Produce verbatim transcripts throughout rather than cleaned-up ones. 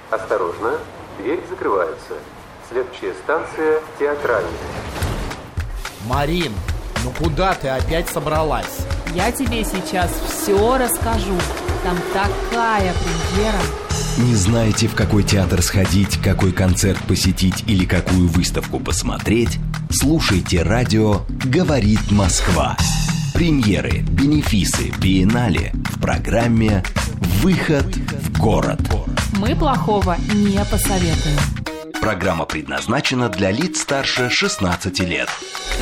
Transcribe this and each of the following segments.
Осторожно, дверь закрывается. Следующая станция Театральная. Марин, ну куда ты опять собралась? Я тебе сейчас все расскажу. Там такая премьера. Не знаете, в какой театр сходить, какой концерт посетить или какую выставку посмотреть? Слушайте радио «Говорит Москва». Премьеры, бенефисы, биеннале в программе «Выход в город». Мы плохого не посоветуем. Программа предназначена для лиц старше шестнадцати лет.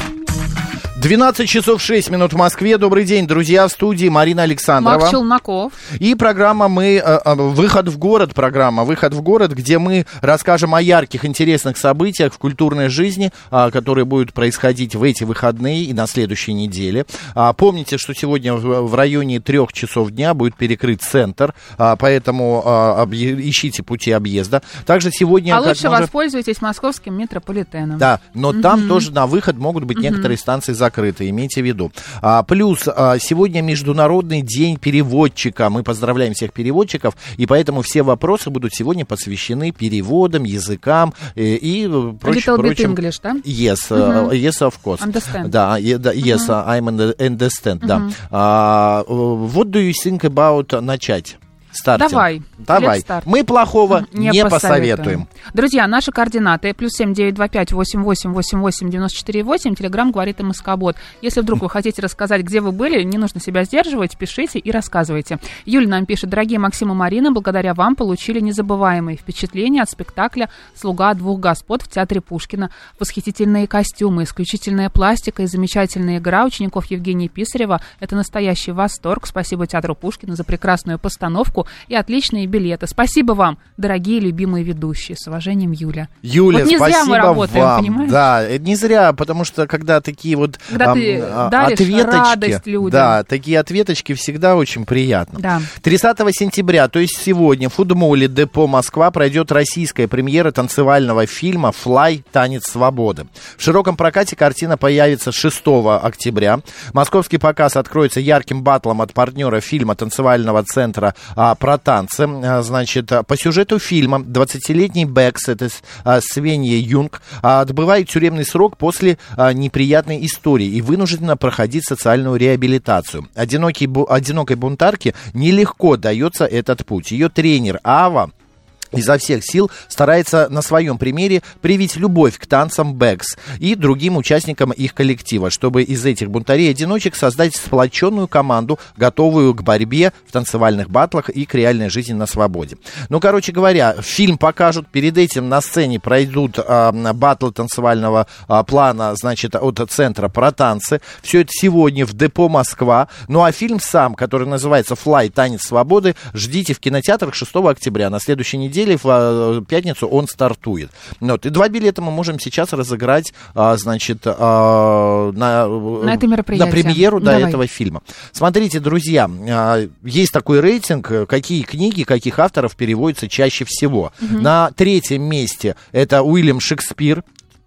двенадцать часов шесть минут в Москве. Добрый день, друзья, в студии Марина Александрова. Макс Челноков. И программа мы «Выход в город», программа «Выход в город», где мы расскажем о ярких, интересных событиях в культурной жизни, которые будут происходить в эти выходные и на следующей неделе. Помните, что сегодня в районе трех часов дня будет перекрыт центр, поэтому ищите пути объезда. Также сегодня... А лучше можно... воспользуйтесь московским метрополитеном. Да, но mm-hmm. там тоже на выход могут быть mm-hmm. некоторые станции закрыты, имейте в виду. А, плюс а, сегодня Международный день переводчика. Мы поздравляем всех переводчиков, и поэтому все вопросы будут сегодня посвящены переводам, языкам и, и прочим. Little bit English, да? Yes, uh, yes, of course. Understand. Да, yes, uh-huh. I'm understand, uh-huh. да. Uh, what do you think about начать? Стартим. Давай. Давай. Мы плохого не, не посоветуем. посоветуем. Друзья, наши координаты плюс семь девять два пять восемь восемь восемь восемь девяносто четыре восемь. Телеграм говорит МСК-бот. Если вдруг вы хотите рассказать, где вы были, не нужно себя сдерживать, пишите и рассказывайте. Юля нам пишет: дорогие Максим и Марина, благодаря вам получили незабываемые впечатления от спектакля «Слуга двух господ» в театре Пушкина. Восхитительные костюмы, исключительная пластика и замечательная игра учеников Евгения Писарева. Это настоящий восторг. Спасибо театру Пушкина за прекрасную постановку и отличные билеты. Спасибо вам, дорогие любимые ведущие. С уважением, Юля. Юля, вот не спасибо зря мы работаем, вам. Понимаешь? Да, не зря, потому что когда такие вот когда а, ты а, даришь ответочки, радость людям. Да, такие ответочки всегда очень приятно. Да. тридцатого сентября, то есть сегодня, в фудмоле Депо Москва пройдет российская премьера танцевального фильма «Fly. Танец свободы». В широком прокате картина появится шестого октября. Московский показ откроется ярким батлом от партнера фильма танцевального центра а, «Про танцы». Значит, по сюжету фильма двадцатилетний Бэкс, это а, Свенья Юнг, а, отбывает тюремный срок после а, неприятной истории и вынуждена проходить социальную реабилитацию. Одинокий, бу, одинокой бунтарке нелегко дается этот путь. Ее тренер Ава изо всех сил старается на своем примере привить любовь к танцам Бэкс и другим участникам их коллектива, чтобы из этих бунтарей-одиночек создать сплоченную команду, готовую к борьбе в танцевальных баттлах и к реальной жизни на свободе. Ну, короче говоря, фильм покажут, перед этим на сцене пройдут а, баттлы танцевального а, плана, значит, от центра «Про танцы». Все это сегодня в Депо Москва. Ну, а фильм сам, который называется «Fly. Танец свободы», ждите в кинотеатрах шестого октября. На следующей неделе в пятницу он стартует. Вот. И два билета мы можем сейчас разыграть, а, значит, а, на, на, это мероприятие. на премьеру до Давай. этого фильма. Смотрите, друзья, а, есть такой рейтинг, какие книги, каких авторов переводятся чаще всего. Угу. На третьем месте это Уильям Шекспир,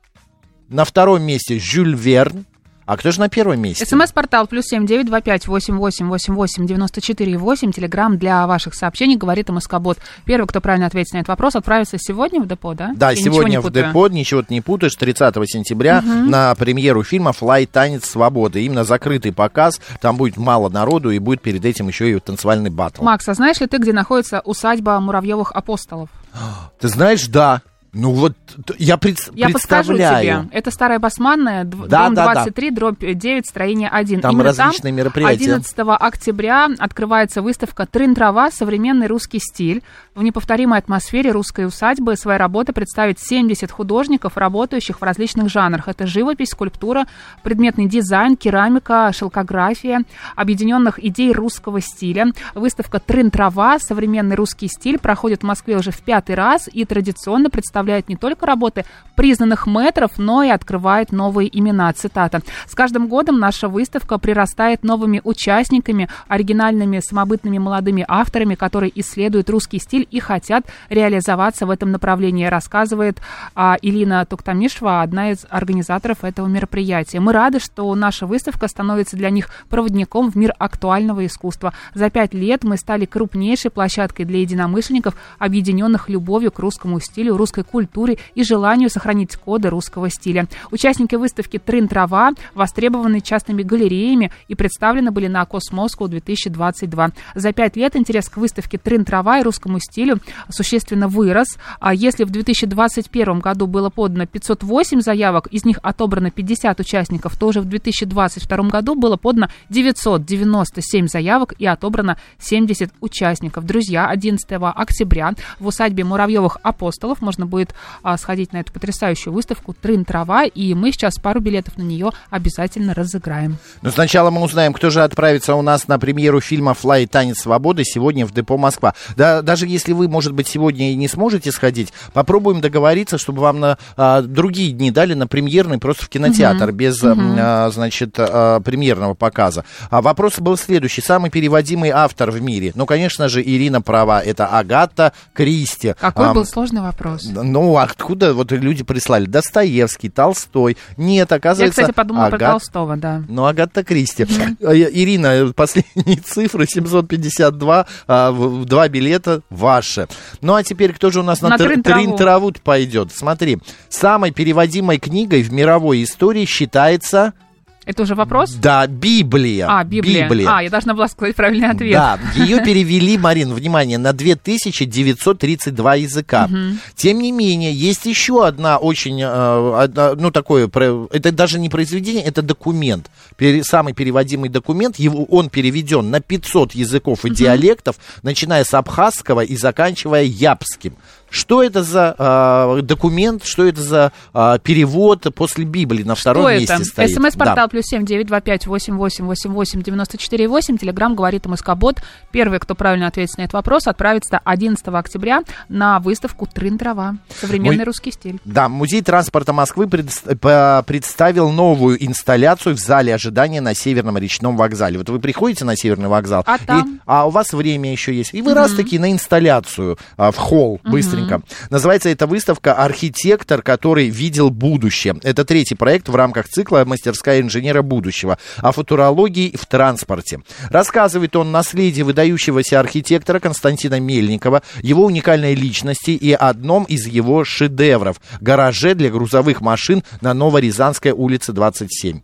на втором месте Жюль Верн. А кто же на первом месте? СМС-портал плюс семь девять два пять восемь восемь восемь восемь девяносто четыре восемь. Телеграм для ваших сообщений говорит МСК-бот. Первый, кто правильно ответит на этот вопрос, отправится сегодня в Депо, да? Да, Я сегодня в Депо, ничего ты не путаешь, тридцатого сентября угу. на премьеру фильма «Fly. Танец свободы». Именно закрытый показ, там будет мало народу и будет перед этим еще и танцевальный баттл. Макс, а знаешь ли ты, где находится усадьба Муравьевых апостолов? Ты знаешь, да. Ну вот, я, пред, я представляю. подскажу тебе. Это Старая Басманная, да, дом да, двадцать три, да. дробь девять, строение один. Там Именно различные там мероприятия. одиннадцатого октября открывается выставка «Трын-трава. Современный русский стиль». В неповторимой атмосфере русской усадьбы свои работы представит семьдесят художников, работающих в различных жанрах. Это живопись, скульптура, предметный дизайн, керамика, шелкография, объединенных идей русского стиля. Выставка «Трын-трава. Современный русский стиль» проходит в Москве уже в пятый раз и традиционно представляет представляет не только работы признанных мэтров, но и открывает новые имена. Цитата. «С каждым годом наша выставка прирастает новыми участниками, оригинальными самобытными молодыми авторами, которые исследуют русский стиль и хотят реализоваться в этом направлении», рассказывает а, Илина Токтамишева, одна из организаторов этого мероприятия. «Мы рады, что наша выставка становится для них проводником в мир актуального искусства. За пять лет мы стали крупнейшей площадкой для единомышленников, объединенных любовью к русскому стилю, русской культуре и желанию сохранить коды русского стиля. Участники выставки «Трын-трава» востребованы частными галереями и представлены были на Космоскоу две тысячи двадцать два. За пять лет интерес к выставке «Трын-трава» и русскому стилю существенно вырос. А если в две тысячи двадцать первом году было подано пятьсот восемь заявок, из них отобрано пятьдесят участников, то уже в две тысячи двадцать втором году было подано девятьсот девяносто семь заявок и отобрано семьдесят участников. Друзья, одиннадцатого октября в усадьбе Муравьевых Апостолов можно будет а, сходить на эту потрясающую выставку «Трын-трава», и мы сейчас пару билетов на нее обязательно разыграем. Но сначала мы узнаем, кто же отправится у нас на премьеру фильма «Флай. Танец свободы» сегодня в депо Москва. Да, даже если вы, может быть, сегодня и не сможете сходить, попробуем договориться, чтобы вам на а, другие дни дали на премьерный, просто в кинотеатр, uh-huh. без, uh-huh. а, значит, а, премьерного показа. А вопрос был следующий. Самый переводимый автор в мире? Ну, конечно же, Ирина права. Это Агата Кристи. Какой а, был сложный вопрос? Ну, откуда вот люди прислали? Достоевский, Толстой. Нет, оказывается... Я, кстати, подумала Агат... про Толстого, да. Ну, Агата Кристи. Mm-hmm. Ирина, последние цифры, семьсот пятьдесят два, а, два билета ваши. Ну, а теперь кто же у нас на, на Трын-траву пойдет? Смотри, самой переводимой книгой в мировой истории считается... Это уже вопрос? Да, Библия. А, Библия. Библия. А, я должна была сказать правильный ответ. Да, ее перевели, Марин, внимание, на две тысячи девятьсот тридцать два языка. Угу. Тем не менее, есть еще одна очень, одна, ну, такое, это даже не произведение, это документ. Самый переводимый документ, его, он переведен на пятьсот языков и угу. диалектов, начиная с абхазского и заканчивая япским. Что это за э, документ, что это за э, перевод после Библии на втором что месте это? Стоит? СМС-портал да. плюс семь девять два пять восемь восемь восемь восемь девяносто четыре восемь. Телеграм говорит МСК-бот. Первый, кто правильно ответит на этот вопрос, отправится одиннадцатого октября на выставку «Трын-трава». Современный Му... русский стиль. Да, Музей транспорта Москвы пред... представил новую инсталляцию в зале ожидания на Северном речном вокзале. Вот вы приходите на Северный вокзал, а, и... там? а у вас время еще есть. И вы mm-hmm. раз-таки на инсталляцию а, в холл быстренько. Mm-hmm. Называется эта выставка «Архитектор, который видел будущее». Это третий проект в рамках цикла «Мастерская инженера будущего» о футурологии в транспорте. Рассказывает он наследие выдающегося архитектора Константина Мельникова, его уникальной личности и одном из его шедевров – гараже для грузовых машин на Новорязанской улице двадцать семь.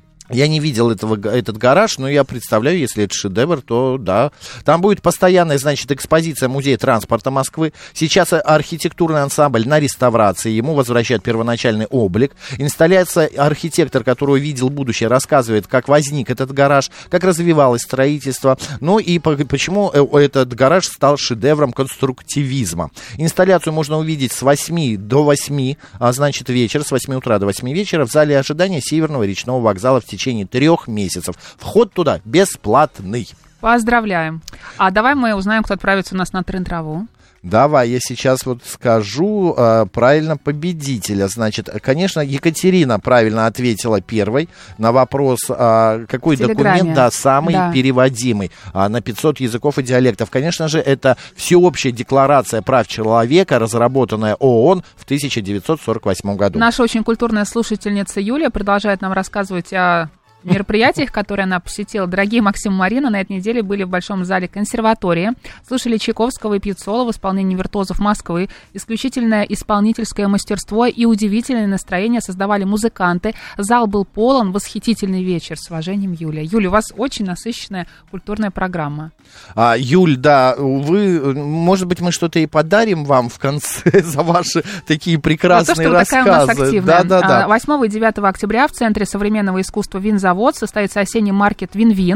Я не видел этого, этот гараж, но я представляю, если это шедевр, то да. Там будет постоянная, значит, экспозиция Музея транспорта Москвы. Сейчас архитектурный ансамбль на реставрации, ему возвращают первоначальный облик. Инсталляция «Архитектор, который видел будущее», рассказывает, как возник этот гараж, как развивалось строительство, ну и по, почему этот гараж стал шедевром конструктивизма. Инсталляцию можно увидеть с восьми до восьми, а значит, вечера, с восьми утра до восьми вечера в зале ожидания Северного речного вокзала в течение В течение трех месяцев. Вход туда бесплатный. Поздравляем. А давай мы узнаем, кто отправится у нас на Трын-траву. Давай, я сейчас вот скажу э, правильно победителя. Значит, конечно, Екатерина правильно ответила первой на вопрос, э, какой документ, да, самый да. переводимый э, на пятьсот языков и диалектов. Конечно же, это Всеобщая декларация прав человека, разработанная ООН в тысяча девятьсот сорок восьмом году. Наша очень культурная слушательница Юлия продолжает нам рассказывать о мероприятиях, которые она посетила. Дорогие Максим и Марина, на этой неделе были в Большом зале консерватории, слушали Чайковского и Пьяццолу в исполнении виртуозов Москвы. Исключительное исполнительское мастерство и удивительное настроение создавали музыканты. Зал был полон, восхитительный вечер. С уважением, Юлия. Юля, у вас очень насыщенная культурная программа. А, Юль, да, вы, может быть, мы что-то и подарим вам в конце за ваши такие прекрасные вот то, что рассказы. Вы такая у нас активная. Да, да, да. восьмого и девятого октября в Центре современного искусства «Винзавод» состоится осенний маркет «Вин-Вин»,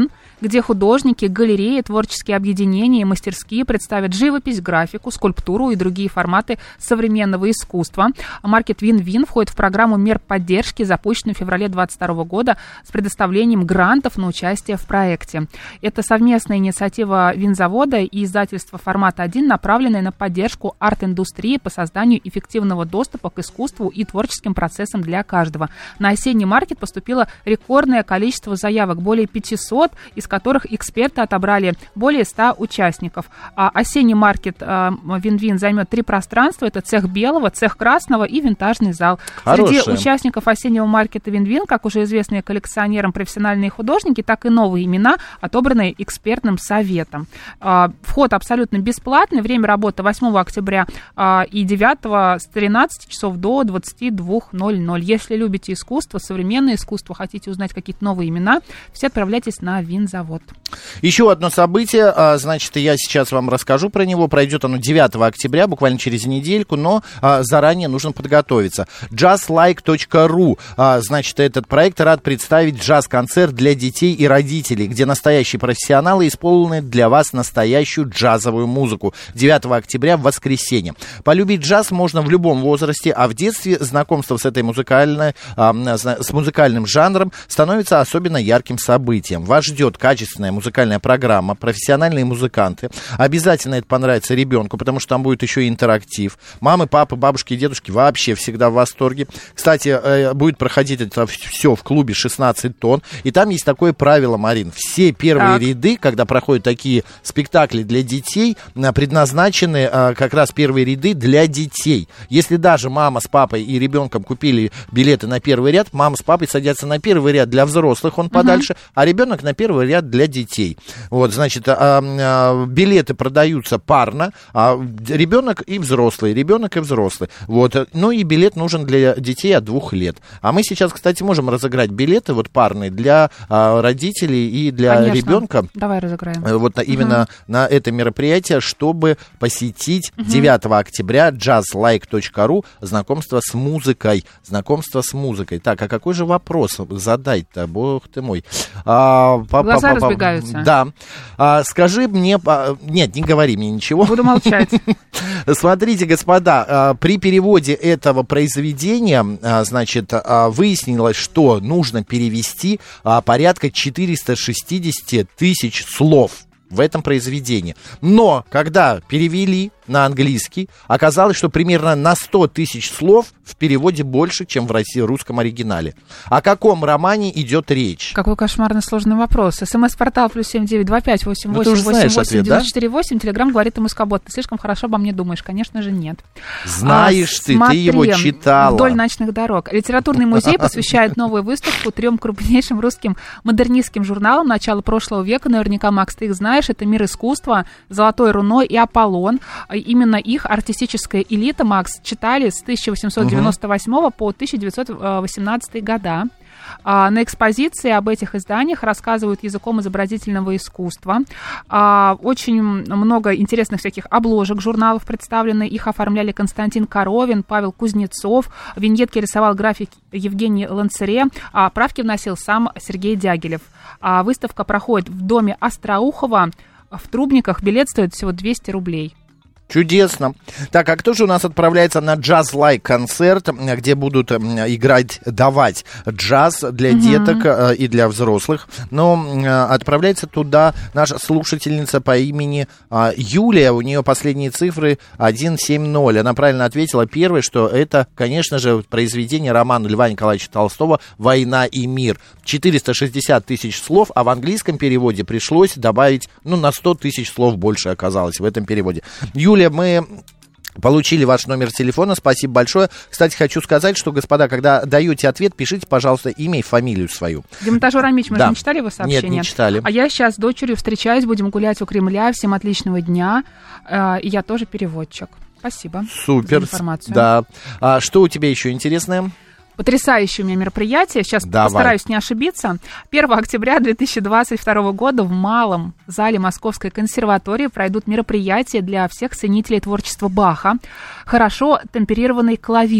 где художники, галереи, творческие объединения и мастерские представят живопись, графику, скульптуру и другие форматы современного искусства. Маркет Вин-Вин входит в программу мер поддержки, запущенную в феврале двадцать второго года с предоставлением грантов на участие в проекте. Это совместная инициатива винзавода и издательства «Формат один», направленная на поддержку арт-индустрии по созданию эффективного доступа к искусству и творческим процессам для каждого. На осенний маркет поступило рекордное количество заявок, более пятисот, из которых эксперты отобрали более ста участников. А осенний маркет а, Вин-Вин займет три пространства. Это цех белого, цех красного и винтажный зал. Хорошая. Среди участников осеннего маркета Вин-Вин, как уже известные коллекционерам профессиональные художники, так и новые имена, отобранные экспертным советом. А, вход абсолютно бесплатный. Время работы восьмого октября а, и девятого с тринадцати часов до двадцати двух ноль-ноль. Если любите искусство, современное искусство, хотите узнать какие-то новые имена, все отправляйтесь на Винзавод. Еще одно событие, а, значит, я сейчас вам расскажу про него. Пройдет оно девятого октября, буквально через недельку, но а, заранее нужно подготовиться. джаз лайк точка ру, а, значит, этот проект рад представить джаз-концерт для детей и родителей, где настоящие профессионалы исполнят для вас настоящую джазовую музыку. девятого октября в воскресенье. Полюбить джаз можно в любом возрасте, а в детстве знакомство с этой музыкальной, а, с музыкальным жанром становится особенно ярким событием. Вас ждет качественная музыкальная программа, профессиональные музыканты. Обязательно это понравится ребенку, потому что там будет еще и интерактив. Мамы, папы, бабушки и дедушки вообще всегда в восторге. Кстати, будет проходить это все в клубе шестнадцать тонн. И там есть такое правило, Марин. Все первые так. ряды, когда проходят такие спектакли для детей, предназначены как раз первые ряды для детей. Если даже мама с папой и ребенком купили билеты на первый ряд, мама с папой садятся на первый ряд для взрослых, он подальше, uh-huh. а ребенок на первый ряд для детей. Вот, значит, а, а, билеты продаются парно, а ребенок и взрослый, ребенок и взрослый. Вот, ну и билет нужен для детей от двух лет. А мы сейчас, кстати, можем разыграть билеты вот парные для а, родителей и для Конечно. Ребенка. Давай разыграем. Вот uh-huh. именно на это мероприятие, чтобы посетить uh-huh. девятого октября джаз лайк точка ру, знакомство с музыкой. Знакомство с музыкой. Так, а какой же вопрос задать-то, бог ты мой? А, Глаза разбегаются. Да. А, скажи мне... А, нет, не говори мне ничего. Буду молчать. Смотрите, господа, а, при переводе этого произведения, а, значит, а, выяснилось, что нужно перевести а, порядка четыреста шестьдесят тысяч слов в этом произведении. Но, когда перевели на английский, оказалось, что примерно на сто тысяч слов в переводе больше, чем в России, русском оригинале. О каком романе идет речь? Какой кошмарно сложный вопрос. СМС-портал плюс семь девять два пять восемь восемь восемь восемь девять четыре восемь. Телеграм говорит МСК-бот. Ты слишком хорошо обо мне думаешь. Конечно же, нет. Знаешь а, ты, смотри, ты его читала. «Вдоль ночных дорог». Литературный музей посвящает новую выставку трем крупнейшим русским модернистским журналам начала прошлого века. Наверняка, Макс, ты их знаешь. Это «Мир искусства», «Золотое руно» и «Аполлон». Именно их артистическая элита, Макс, читали с тысяча восемьсот девяносто восьмого по тысяча девятьсот восемнадцатый года. На экспозиции об этих изданиях рассказывают языком изобразительного искусства. Очень много интересных всяких обложек журналов представлены. Их оформляли Константин Коровин, Павел Кузнецов. Виньетки рисовал график Евгений Ланцере, а правки вносил сам Сергей Дягилев. Выставка проходит в доме Остроухова в Трубниках. Билет стоит всего двести рублей. Чудесно. Так, а кто же у нас отправляется на джаз-лайк-концерт, где будут играть, давать джаз для mm-hmm. деток э, и для взрослых? Но э, отправляется туда наша слушательница по имени э, Юлия. У нее последние цифры сто семьдесят. Она правильно ответила. Первое, что это, конечно же, произведение романа Льва Николаевича Толстого «Война и мир». четыреста шестьдесят тысяч слов, а в английском переводе пришлось добавить, ну, на сто тысяч слов больше оказалось в этом переводе. Юлия, мы получили ваш номер телефона, спасибо большое. Кстати, хочу сказать, что, господа, когда даете ответ, пишите, пожалуйста, имя и фамилию свою. Демонтажер Амич, мы да. же не читали его сообщение? Нет, не читали. А я сейчас с дочерью встречаюсь, будем гулять у Кремля, всем отличного дня, и я тоже переводчик. Спасибо. Супер. За информацию. Да. А что у тебя еще интересное? Потрясающее у меня мероприятие. Сейчас Давай. Постараюсь не ошибиться. первого октября две тысячи двадцать второго года в Малом зале Московской консерватории пройдут мероприятия для всех ценителей творчества Баха. Хорошо темперированный клавир.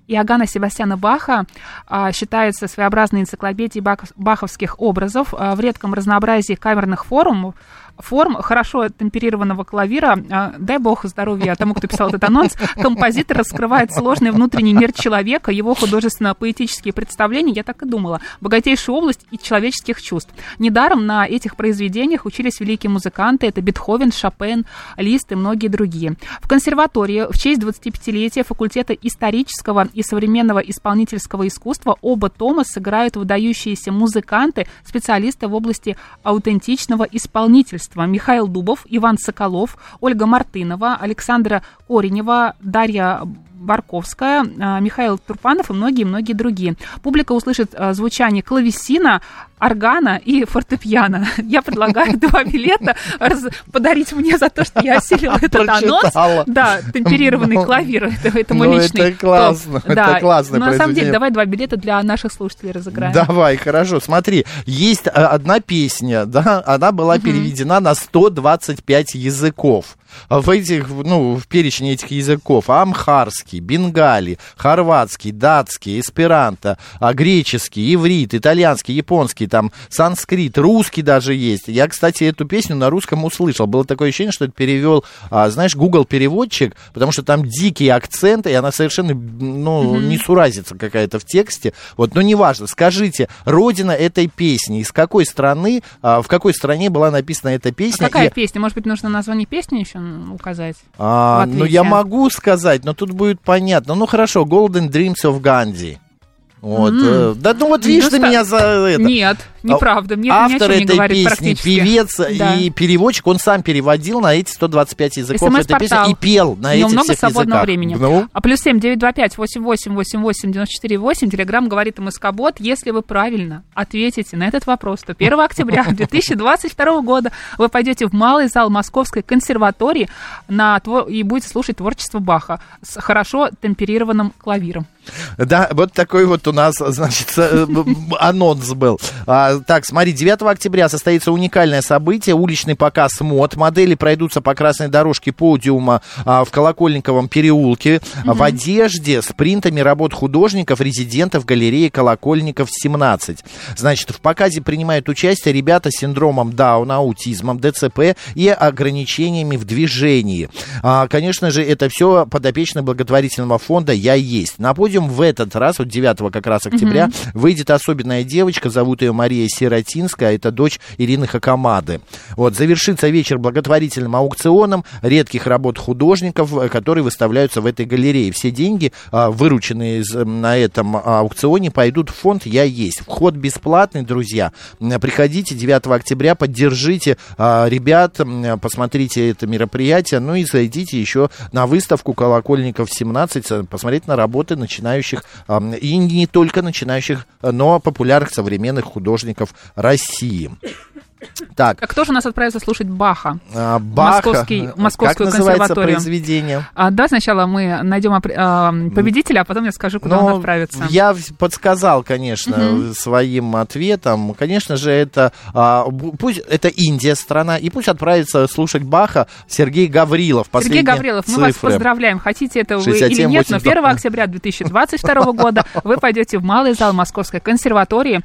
Иоганна Себастьяна Баха а, считается своеобразной энциклопедией бах- баховских образов. А, в редком разнообразии камерных форм, форм хорошо темперированного клавира, а, дай бог здоровья тому, кто писал этот анонс, композитор раскрывает сложный внутренний мир человека, его художественно-поэтические представления, я так и думала, богатейшую область и человеческих чувств. Недаром на этих произведениях учились великие музыканты, это Бетховен, Шопен, Лист и многие другие. В консерватории в честь двадцатипятилетия факультета исторического и современного исполнительского искусства оба тома сыграют выдающиеся музыканты, специалисты в области аутентичного исполнительства. Михаил Дубов, Иван Соколов, Ольга Мартынова, Александра Коренева, Дарья Барковская, Михаил Турпанов и многие-многие другие. Публика услышит звучание клавесина, органа и фортепиано. Я предлагаю два билета раз... подарить мне за то, что я осилила этот анонс. Да, темперированный клавир. Это, это мой ну, личный это классно, топ. Да. Это классно. Но на самом деле, давай два билета для наших слушателей разыграем. Давай, хорошо. Смотри, есть одна песня, да, она была uh-huh. переведена на сто двадцать пять языков. В этих, ну, в перечне этих языков амхарский, бенгали, хорватский, датский, эсперанто, греческий, иврит, итальянский, японский, там, санскрит, русский даже есть. Я, кстати, эту песню на русском услышал. Было такое ощущение, что это перевел, а, знаешь, Google-переводчик, потому что там дикие акценты, и она совершенно, ну, mm-hmm. несуразица какая-то в тексте. Вот, но неважно. Скажите, родина этой песни, из какой страны, а, в какой стране была написана эта песня? А какая и... песня? Может быть, нужно название песни еще указать? А, ну, я могу сказать, но тут будет понятно. Ну, хорошо, Golden Dreams of Gandhi. Вот. Mm. Да, ну вот видишь, ты меня за это... Нет, неправда, мне автор это ни о чем не этой говорит песни, певец да. и переводчик, он сам переводил на эти сто двадцать пять языков этой песни и пел на этих много всех свободного языках. Времени. Ну? А плюс семь девять два пять восемь восемь восемь восемь девяносто четыре восемь, телеграм говорит МСК-бот. Если вы правильно ответите на этот вопрос, то первого октября две тысячи двадцать второго года вы пойдете в малый зал Московской консерватории на твор... и будете слушать творчество Баха с хорошо темперированным клавиром. Да, вот такой вот у нас, значит, анонс был. А, так, смотри, девятого октября состоится уникальное событие, уличный показ мод. Модели пройдутся по красной дорожке подиума а, в Колокольниковом переулке mm-hmm. в одежде с принтами работ художников, резидентов галереи Колокольников семнадцать. Значит, в показе принимают участие ребята с синдромом Дауна, аутизмом, ДЦП и ограничениями в движении. А, конечно же, это все подопечные благотворительного фонда «Я есть». На подиум в этот раз, вот девятого как раз октября, mm-hmm. выйдет особенная девочка, зовут ее Мария Сиротинская, это дочь Ирины Хакамады. Вот, завершится вечер благотворительным аукционом редких работ художников, которые выставляются в этой галерее. Все деньги, вырученные на этом аукционе, пойдут в фонд «Я есть». Вход бесплатный, друзья. Приходите девятого октября, поддержите ребят, посмотрите это мероприятие, ну и зайдите еще на выставку Колокольников семнадцать, посмотреть на работы начинающих и не только начинающих, но популярных современных художников России. Так. А кто же у нас отправится слушать Баха? А, Баха. Московский, Московскую как называется консерваторию. Произведение? А, да, сначала мы найдем а, победителя, а потом я скажу, куда Но он отправится. Я подсказал, конечно, uh-huh. своим ответом. Конечно же, это а, пусть это Индия страна, и пусть отправится слушать Баха Сергей Гаврилов. Сергей Гаврилов, цифры. Мы вас поздравляем. Хотите это вы или нет, но первого октября две тысячи двадцать второго года вы пойдете в малый зал Московской консерватории.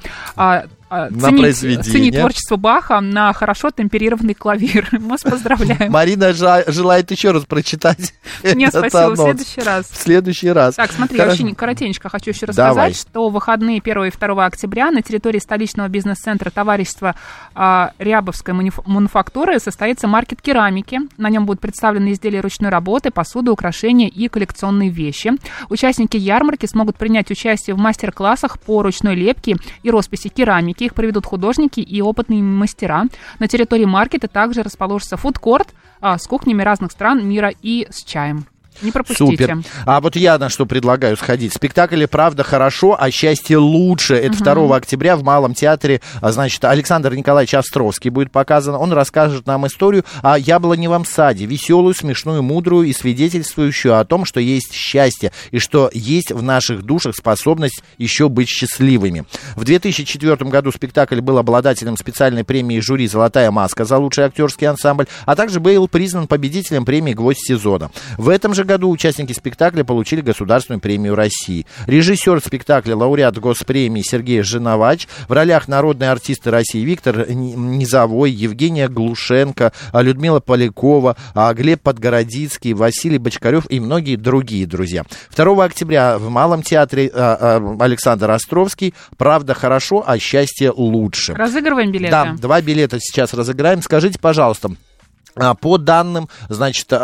Ценить, ценить творчество Баха на хорошо темперированный клавир. Мы вас поздравляем. Марина желает еще раз прочитать. Нет, спасибо, в следующий раз. В следующий раз. Так, смотри, Хорошо. Очень коротенько хочу еще рассказать, Давай. что в выходные первого и второго октября на территории столичного бизнес-центра товарищества а, Рябовской мануфактуры состоится маркет керамики. На нем будут представлены изделия ручной работы, посуда, украшения и коллекционные вещи. Участники ярмарки смогут принять участие в мастер-классах по ручной лепке и росписи керамики. Их проведут художники и опытные мастера. На территории маркета также расположится фудкорт а, с кухнями разных стран мира и с чаем. Не пропустите. Супер. А вот я на что предлагаю сходить. Спектакль «Правда хорошо, а счастье лучше». Это uh-huh. второго октября в Малом театре. Значит, Александр Николаевич Островский будет показан. Он расскажет нам историю о яблоневом саде. Веселую, смешную, мудрую и свидетельствующую о том, что есть счастье и что есть в наших душах способность еще быть счастливыми. В две тысячи четвёртом году спектакль был обладателем специальной премии жюри «Золотая маска» за лучший актерский ансамбль, а также был признан победителем премии «Гвоздь сезона». В этом же же году участники спектакля получили государственную премию России. Режиссер спектакля, лауреат госпремии Сергей Жиновач. В ролях народные артисты России Виктор Низовой, Евгения Глушенко, Людмила Полякова, Глеб Подгородицкий, Василий Бочкарев и многие другие, друзья. второго октября в Малом театре Александр Островский. «Правда хорошо, а счастье лучше». Разыгрываем билеты? Да, два билета сейчас разыграем. Скажите, пожалуйста, по данным, значит,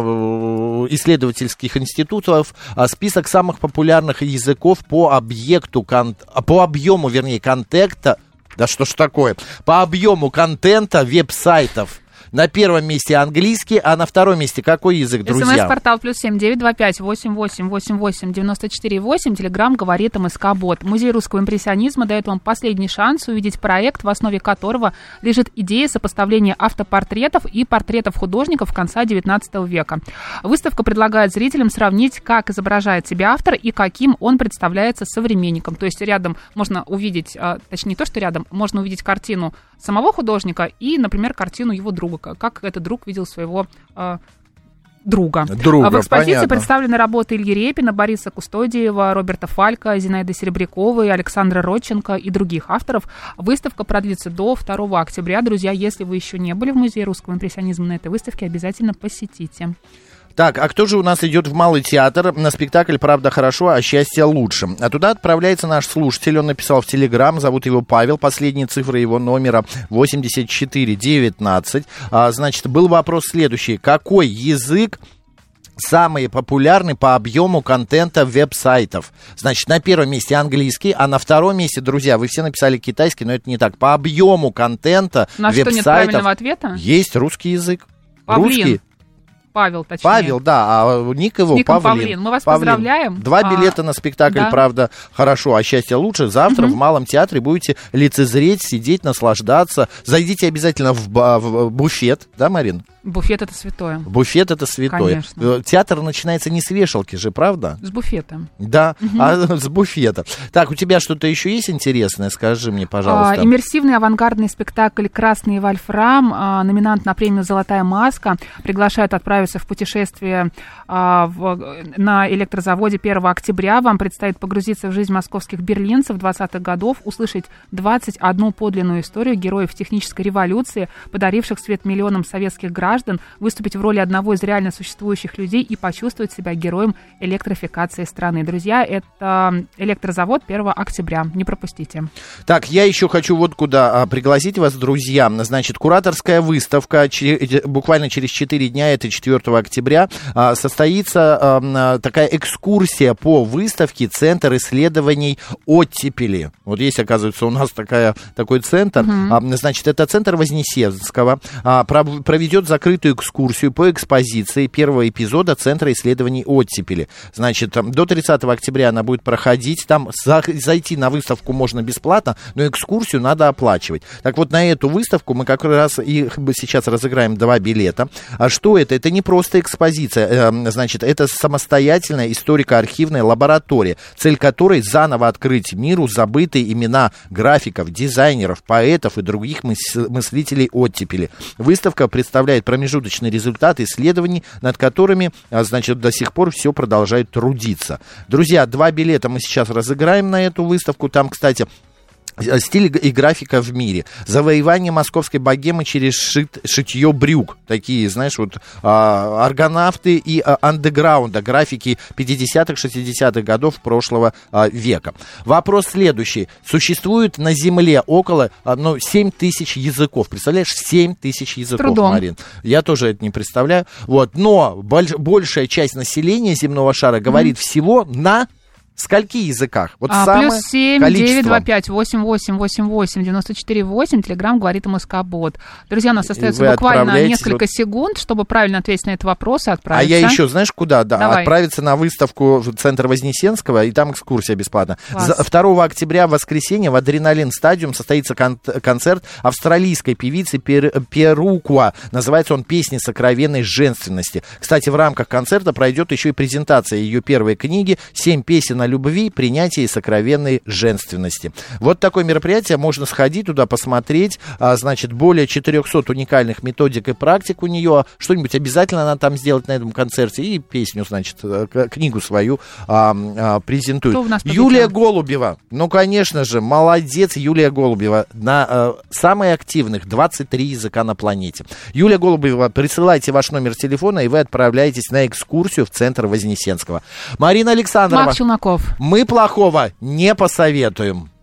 исследовательских институтов, список самых популярных языков по объекту, по объему, вернее, контента, да что ж такое, по объему контента веб-сайтов. На первом месте английский, а на втором месте какой язык, друзья? СМС-портал плюс семь девять два пять восемь восемь восемь восемь девяносто четыре восемь. Телеграм говорит МСК-бот. Музей русского импрессионизма дает вам последний шанс увидеть проект, в основе которого лежит идея сопоставления автопортретов и портретов художников конца девятнадцатого века. Выставка предлагает зрителям сравнить, как изображает себя автор и каким он представляется современником. То есть рядом можно увидеть, точнее не то, что рядом, можно увидеть картину самого художника и, например, картину его друга, как этот друг видел своего э, друга. друга. В экспозиции понятно. представлены работы Ильи Репина, Бориса Кустодиева, Роберта Фалька, Зинаиды Серебряковой, Александра Родченко и других авторов. Выставка продлится до второго октября. Друзья, если вы еще не были в Музее русского импрессионизма на этой выставке, обязательно посетите. Так, а кто же у нас идет в Малый театр на спектакль «Правда хорошо, а счастье лучше»? А туда отправляется наш слушатель, он написал в Телеграм, зовут его Павел, последние цифры его номера восемьдесят четыре девятнадцать. А, значит, был вопрос следующий. Какой язык самый популярный по объему контента веб-сайтов? Значит, на первом месте английский, а на втором месте, друзья, вы все написали китайский, но это не так. По объему контента на веб-сайтов что, нет правильного ответа? Есть русский язык. Павлин. Русский. Павел, точнее. Павел, да, а ник его Павлин. Павлин. Мы вас Павлин. поздравляем. Два а, билета на спектакль да. «Правда хорошо, а счастье лучше». Завтра угу. в Малом театре будете лицезреть, сидеть, наслаждаться. Зайдите обязательно в, в буфет, да, Марин? Буфет — это святое. Буфет — это святое. Конечно. Театр начинается не с вешалки же, правда? С буфета. Да, угу. а с буфета. Так, у тебя что-то еще есть интересное? Скажи мне, пожалуйста. А, иммерсивный авангардный спектакль «Красный вольфрам», а, номинант на премию «Золотая маска», приглашает отправиться в путешествие а, в, на электрозаводе первого октября. Вам предстоит погрузиться в жизнь московских берлинцев двадцатых годов, услышать двадцать одну подлинную историю героев технической революции, подаривших свет миллионам советских граждан, выступить в роли одного из реально существующих людей и почувствовать себя героем электрификации страны. Друзья, это электрозавод первого октября. Не пропустите. Так, я еще хочу вот куда а, пригласить вас, друзья. Значит, кураторская выставка че, буквально через четыре дня, это четвёртого октября, а, состоится а, такая экскурсия по выставке «Центр исследований оттепели». Вот есть, оказывается, у нас такая, такой центр. Uh-huh. А, значит, это центр Вознесенского. А, проведет закрытую экскурсию по экспозиции первого эпизода Центра исследований оттепели. Значит, до тридцатого октября она будет проходить. Там за, зайти на выставку можно бесплатно, но экскурсию надо оплачивать. Так вот, на эту выставку мы как раз и сейчас разыграем два билета. А что это? Это не просто экспозиция. Значит, это самостоятельная историко-архивная лаборатория, цель которой заново открыть миру забытые имена графиков, дизайнеров, поэтов и других мыс- мыслителей оттепели. Выставка представляет промежуточные результаты исследований, над которыми, значит, до сих пор все продолжает трудиться. Друзья, два билета мы сейчас разыграем на эту выставку. Там, кстати, стиль и графика в мире. Завоевание московской богемы через шит, шитье брюк. Такие, знаешь, вот а, аргонавты и а, андеграунда. Графики пятидесятых, шестидесятых годов прошлого а, века. Вопрос следующий. Существует на Земле около а, ну, семь тысяч языков. Представляешь? семь тысяч языков, Марин. Я тоже это не представляю. Вот. Но больш, большая часть населения земного шара говорит mm-hmm. всего на... скольки языках? Вот а, самое плюс семь количество. девять два пять восемь восемь восемь восемь девяносто четыре восемь. Телеграм говорит МСК-бот. Друзья, у нас остается буквально несколько вот... секунд, чтобы правильно ответить на этот вопрос и отправиться. А я еще, знаешь, куда? Да, Давай. Отправиться на выставку в Центр Вознесенского, и там экскурсия бесплатно. второго октября в воскресенье в Адреналин Стадиум состоится кон- концерт австралийской певицы Пер- Перукуа. Называется он «Песни сокровенной женственности». Кстати, в рамках концерта пройдет еще и презентация ее первой книги «Семь песен океана любви, принятия и сокровенной женственности. Вот такое мероприятие, можно сходить туда, посмотреть. А, значит, более четырехсот уникальных методик и практик у нее. Что-нибудь обязательно она там сделать на этом концерте. И песню, значит, книгу свою а, а, презентует. Юлия Голубева. Ну, конечно же, молодец Юлия Голубева. На а, самые активных двадцать три языка на планете. Юлия Голубева, присылайте ваш номер телефона, и вы отправляетесь на экскурсию в центр Вознесенского. Марина Александровна. Марк Челноков. Мы плохого не посоветуем.